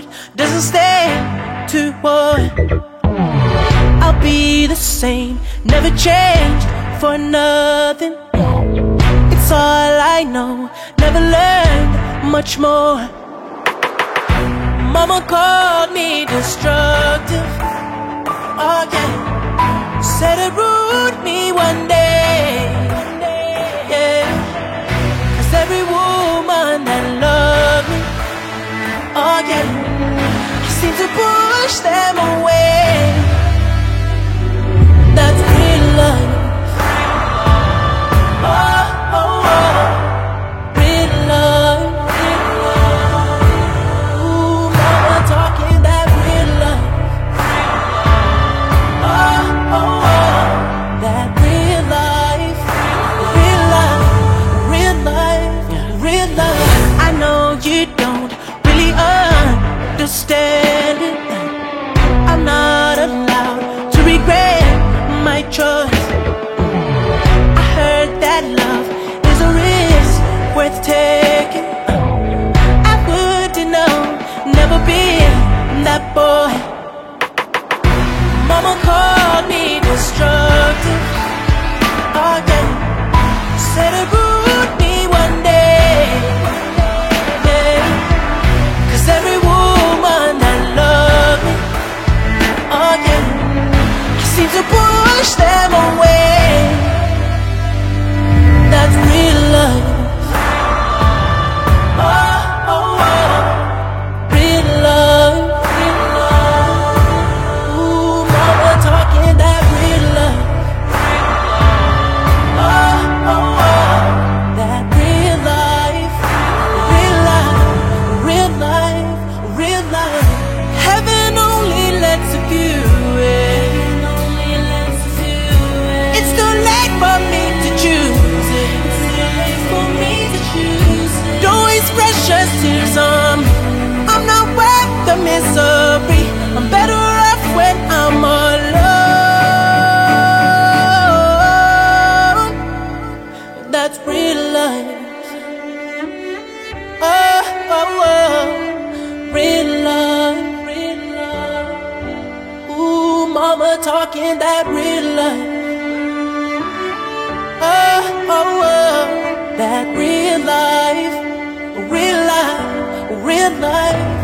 heart doesn't stay to war. I'll be the same, never change for nothing. It's all I know, never learned much more. Mama called me destructive, oh yeah. Said it ruined me one day, yeah. 'Cause every woman that loved me, oh yeah, I seem to push them away. That's real love. Oh, oh, oh. Real love, real love. Ooh, mama talking that real love. Oh, oh, oh. That real life, real life, real life, real love. I know you don't really understand it. I'm not allowed to regret my choice. I heard that love is a risk worth taking. I wouldn't know, never been that boy. Mama called me destructive, oh yeah. Said it ruined me one day, yeah. 'Cause every woman that loved me, oh yeah, I seem to push them away. That's real love. Oh, oh, oh. Real love, real love. Ooh, mama talking that real love. Oh, oh, oh. That real life, real life, real life, real life. Heaven only lets a few in. It's too late for me to choose it. Don't waste precious tears on me. I'm not worth the misery. I'm better off when I'm alone. That's real life. Oh, oh, oh. Real love, real love. Ooh, mama talking that real love. Oh, oh, oh. That real life, real life, real life.